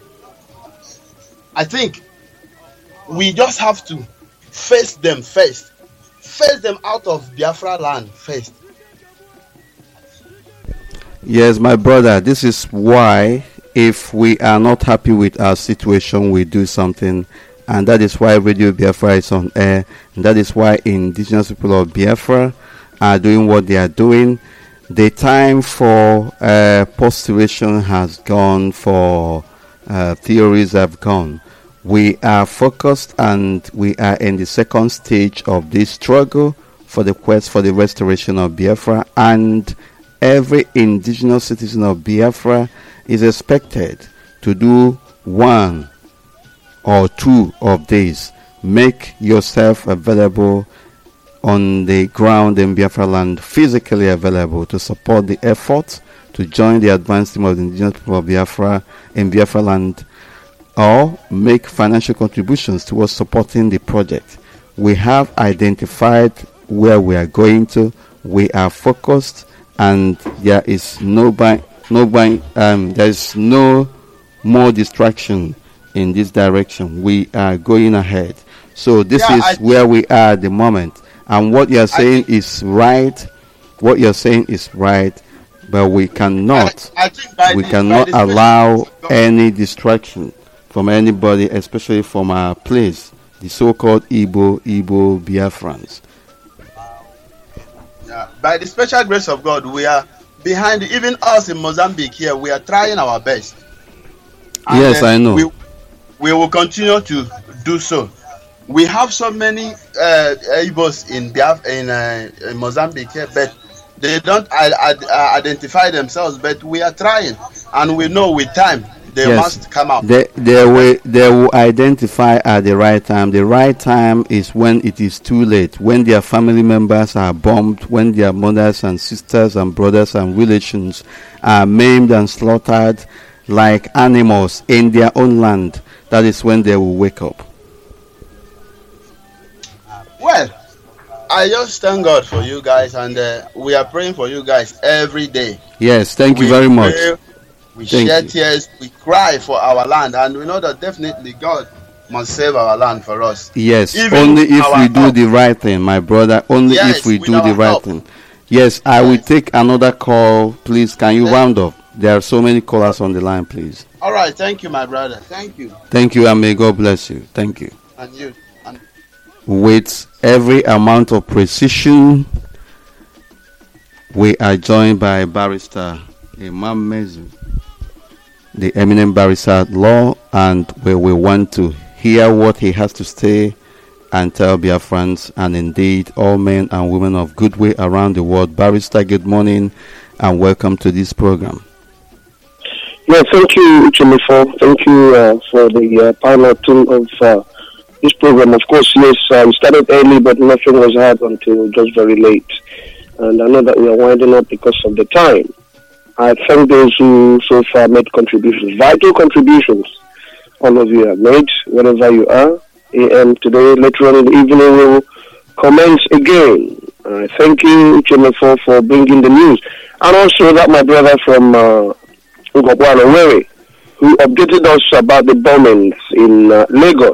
I think we just have to face them first. Face them out of Biafra land first. Yes, my brother, this is why if we are not happy with our situation, we do something. And that is why Radio Biafra is on air. And that is why indigenous people of Biafra are doing what they are doing. The time for uh, postulation has gone, for uh, theories have gone. We are focused and we are in the second stage of this struggle for the quest for the restoration of Biafra, and every indigenous citizen of Biafra is expected to do one or two of these. Make yourself available on the ground in Biafra land, physically available to support the effort to join the advanced team of the indigenous people of Biafra in Biafra land, or make financial contributions towards supporting the project. We have identified where we are going to. We are focused, and there is no by, no by, um, there is no more distraction in this direction. We are going ahead. So this yeah, is I, where we are at the moment. And what you're saying I, is right. What you're saying is right. But we cannot, I, I we the, cannot allow any distraction from anybody, especially from our place, the so-called Igbo, Igbo Biafrans. Yeah, by the special grace of God, we are behind, even us in Mozambique here, we are trying our best. And yes, I know. We, we will continue to do so. We have so many uh, Igbos in, Biaf- in, uh, in Mozambique here, but they don't uh, uh, identify themselves, but we are trying, and we know with time they yes. must come out. They, they, will, they will identify at the right time. The right time is when it is too late, when their family members are bombed, when their mothers and sisters and brothers and relations are maimed and slaughtered like animals in their own land. That is when they will wake up. Well, I just thank God for you guys, and uh, we are praying for you guys every day. Yes, thank we you very much. Pray, we thank shed you. tears, we cry for our land, and we know that definitely God must save our land for us. Yes, Even only if we do help. the right thing, my brother. Only yes, if we do the right help. thing. Yes, I yes. will take another call. Please, can you yes. round up? There are so many callers on the line, please. All right, thank you, my brother. Thank you. Thank you, and may God bless you. Thank you. And you. And With every amount of precision, we are joined by Barrister Imam Mezu, the eminent barrister at law, and where we want to hear what he has to say and tell Biafrans, and indeed all men and women of goodwill around the world. Barrister, good morning and welcome to this program. Yeah, thank you, Uchemefo. Thank you uh, for the uh, panel team of uh, this program. Of course, yes, uh, we started early, but nothing was heard until just very late. And I know that we are winding up because of the time. I thank those who so far made contributions, vital contributions. All of you have made, wherever you are. And today, later on in the evening, we will commence again. Uh, thank you, Uchemefo, for bringing the news. And also that my brother from uh, Ugobwano, who updated us about the bombings in uh, Lagos.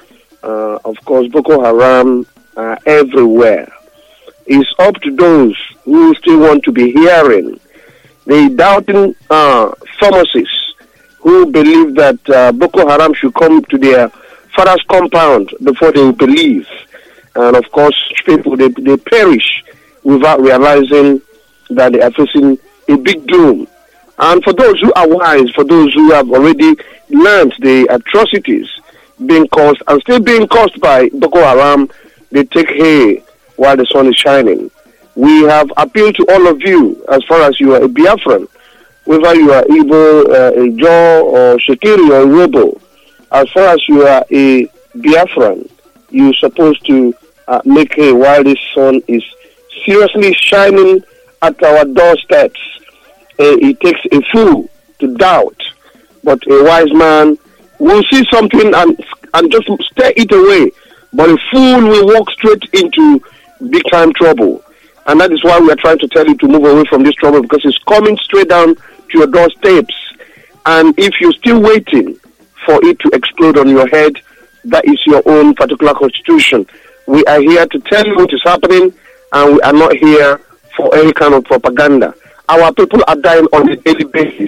Uh, of course, Boko Haram are everywhere. It's up to those who still want to be hearing the doubting uh, pharmacists who believe that uh, Boko Haram should come to their father's compound before they will believe. And of course, people, they, they perish without realizing that they are facing a big doom. And for those who are wise, for those who have already learned the atrocities being caused and still being caused by Boko Haram, they take hay while the sun is shining. We have appealed to all of you, as far as you are a Biafran, whether you are Igbo, uh, a Jaw, or Shekiri, or Robo, as far as you are a Biafran, you're supposed to uh, make hay while the sun is seriously shining at our doorsteps. Uh, it takes a fool to doubt, but a wise man will see something and and just stare it away. But a fool will walk straight into big time trouble, and that is why we are trying to tell you to move away from this trouble, because it's coming straight down to your doorsteps. And if you're still waiting for it to explode on your head, that is your own particular constitution. We are here to tell you what is happening, and we are not here for any kind of propaganda. Our people are dying on a daily basis.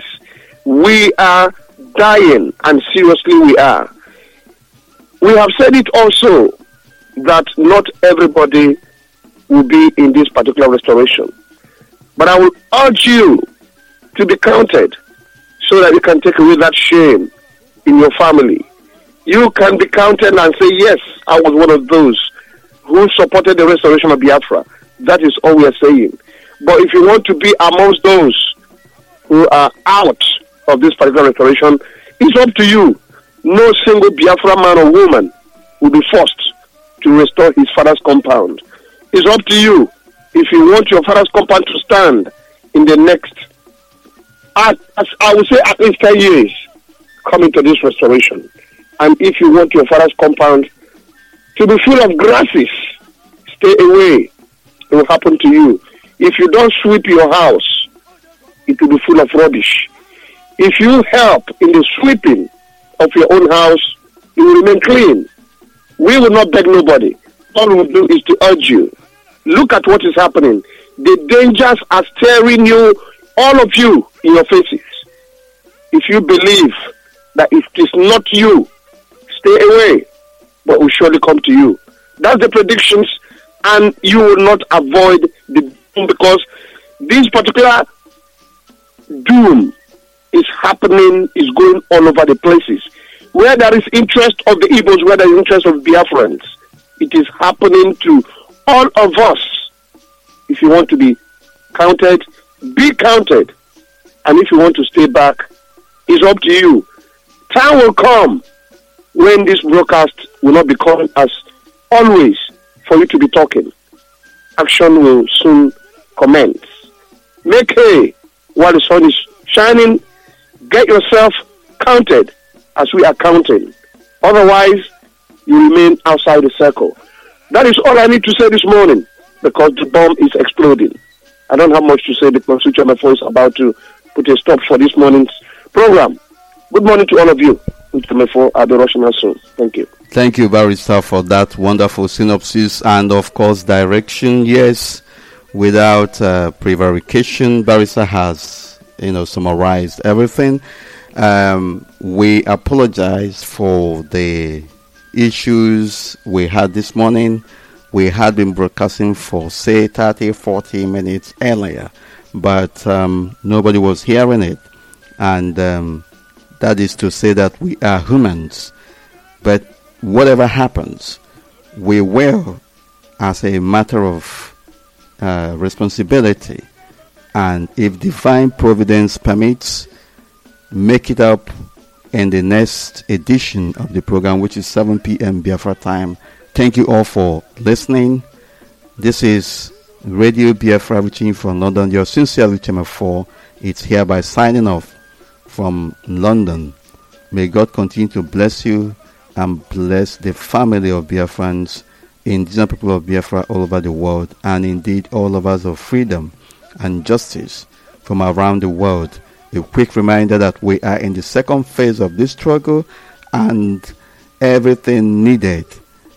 We are dying, and seriously we are. We have said it also that not everybody will be in this particular restoration. But I will urge you to be counted so that you can take away that shame in your family. You can be counted and say, yes, I was one of those who supported the restoration of Biafra. That is all we are saying. But if you want to be amongst those who are out of this particular restoration, it's up to you. No single Biafra man or woman will be forced to restore his father's compound. It's up to you. If you want your father's compound to stand in the next, at, as I would say at least ten years, coming to this restoration. And if you want your father's compound to be full of grasses, stay away. It will happen to you. If you don't sweep your house, it will be full of rubbish. If you help in the sweeping of your own house, it will remain clean. We will not beg nobody. All we will do is to urge you. Look at what is happening. The dangers are staring you, all of you, in your faces. If you believe that it is not you, stay away, but will surely come to you. That's the predictions, and you will not avoid the doom, because this particular doom is happening, is going all over the places. Where there is interest of the Igbos, where there is interest of Biafrans, it is happening to all of us. If you want to be counted, be counted. And if you want to stay back, it's up to you. Time will come when this broadcast will not become as always for you to be talking. Action will soon commence. Make hay while the sun is shining. Get yourself counted as we are counting. Otherwise, you remain outside the circle. That is all I need to say this morning, because the bomb is exploding. I don't have much to say because Uche Mefo is about to put a stop for this morning's program. Good morning to all of you. Uche Mefo, I'll be rushing out soon. Thank you. Thank you, Barrister, for that wonderful synopsis and, of course, direction. Yes, without uh, prevarication, Barrister has, you know, summarized everything. Um, we apologize for the issues we had this morning. We had been broadcasting for, say, thirty, forty minutes earlier, but um, nobody was hearing it. And um, that is to say that we are humans. But whatever happens, we will, as a matter of uh, responsibility, and if divine providence permits, make it up in the next edition of the program, which is seven p.m. Biafra time. Thank you all for listening. This is Radio Biafra reaching from London. Your sincerely, Uche Mefo. It's hereby signing off from London. May God continue to bless you and bless the family of Biafrans, indigenous people of Biafra all over the world, and indeed all of us of freedom and justice from around the world. A quick reminder that we are in the second phase of this struggle, and everything needed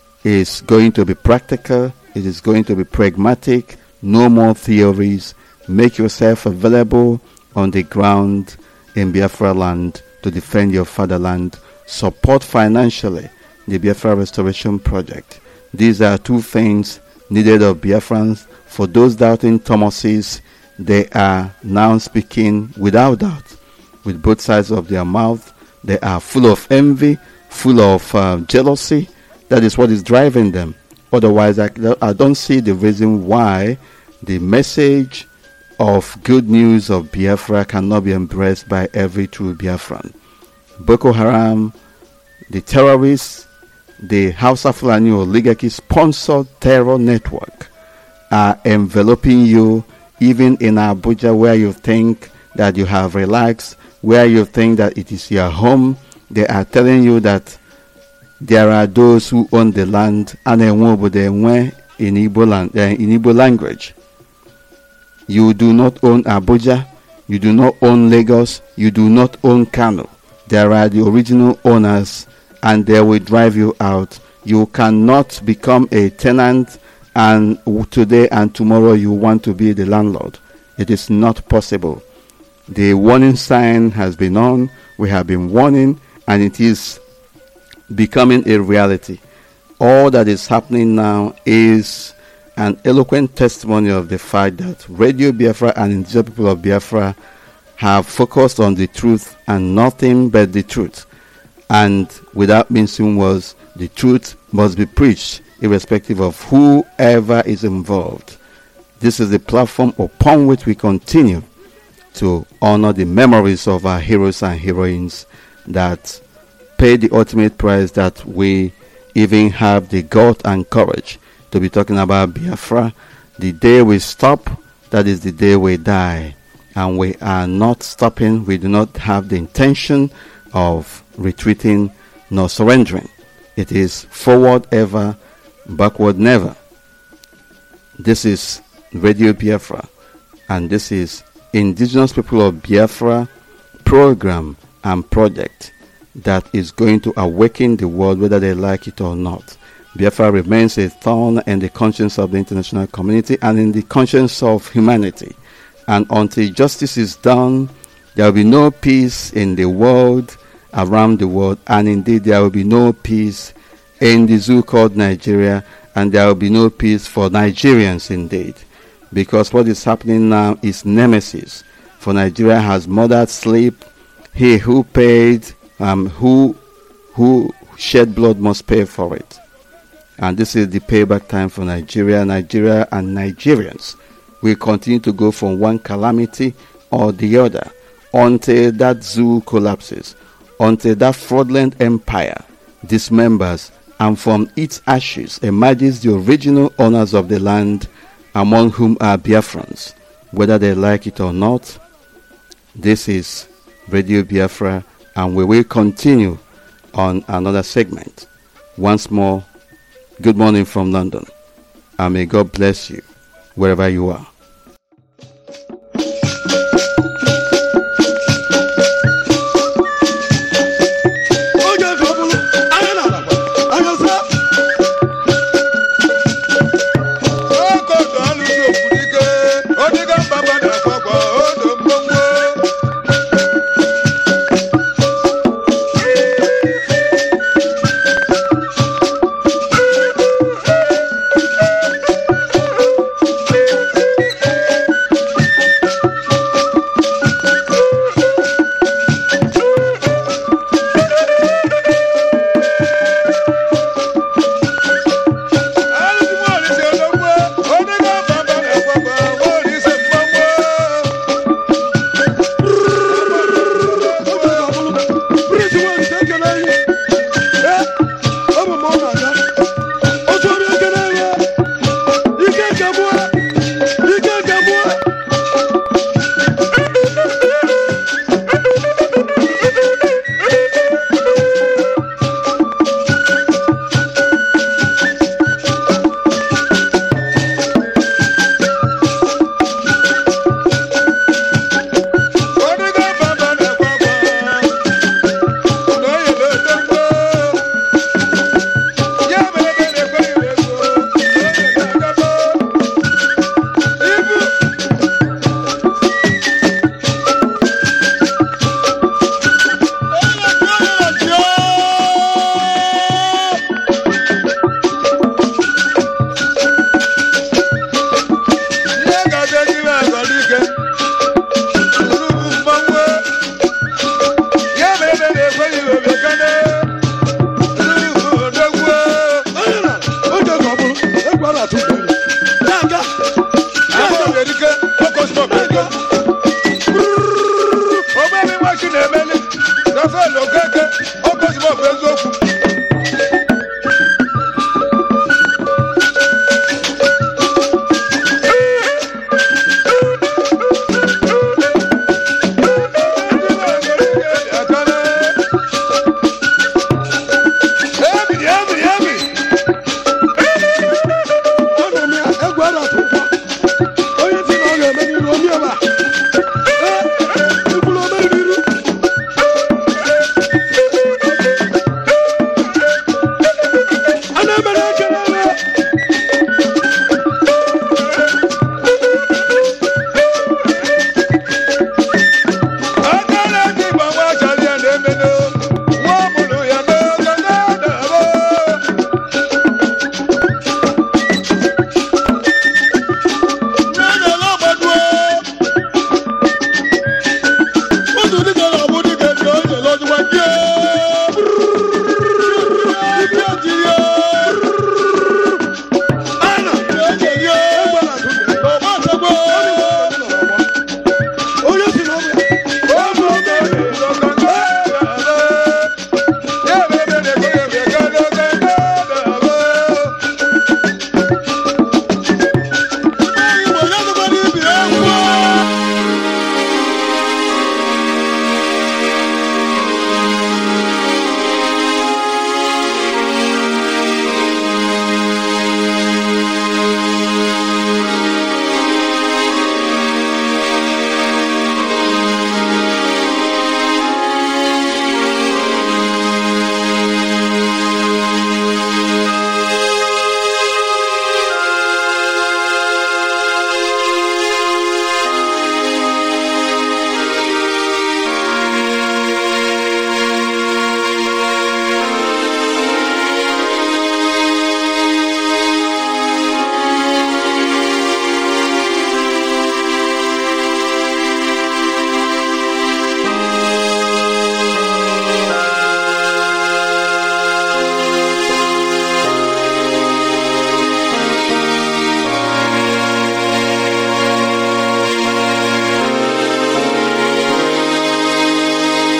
is going to be practical. It is going to be pragmatic. No more theories. Make yourself available on the ground in Biafra land to defend your fatherland. Support financially the Biafra Restoration Project. These are two things needed of Biafrans. For those doubting Thomases, they are now speaking without doubt with both sides of their mouth. They are full of envy, full of uh, jealousy. That is what is driving them. Otherwise, I, I don't see the reason why the message of good news of Biafra cannot be embraced by every true Biafran. Boko Haram, the terrorists, the Hausa Fulani oligarchy sponsored terror network are enveloping you, even in Abuja, where you think that you have relaxed, where you think that it is your home. They are telling you that there are those who own the land, and in Igbo, land, uh, in Igbo language. You do not own Abuja, you do not own Lagos, you do not own Kano. There are the original owners, and they will drive you out. You cannot become a tenant, and today and tomorrow you want to be the landlord. It is not possible. The warning sign has been on. We have been warning, and it is becoming a reality. All that is happening now is an eloquent testimony of the fact that Radio Biafra and indigenous people of Biafra have focused on the truth and nothing but the truth. And without mincing words, the truth must be preached irrespective of whoever is involved. This is the platform upon which we continue to honor the memories of our heroes and heroines that paid the ultimate price, that we even have the gut and courage to be talking about Biafra. The day we stop, that is the day we die. And we are not stopping. We do not have the intention of retreating nor surrendering. It is forward ever, backward never. This is Radio Biafra, and this is Indigenous People of Biafra program and project that is going to awaken the world whether they like it or not. Biafra remains a thorn in the conscience of the international community and in the conscience of humanity. And until justice is done, there will be no peace in the world, around the world, and indeed there will be no peace in the zoo called Nigeria, and there will be no peace for Nigerians indeed. Because what is happening now is nemesis. For Nigeria has murdered sleep. He who paid, um, who who shed blood must pay for it. And this is the payback time for Nigeria. Nigeria and Nigerians will continue to go from one calamity or the other until that zoo collapses, until that fraudulent empire dismembers, and from its ashes emerges the original owners of the land, among whom are Biafrans, whether they like it or not. This is Radio Biafra, and we will continue on another segment. Once more, good morning from London, and may God bless you wherever you are.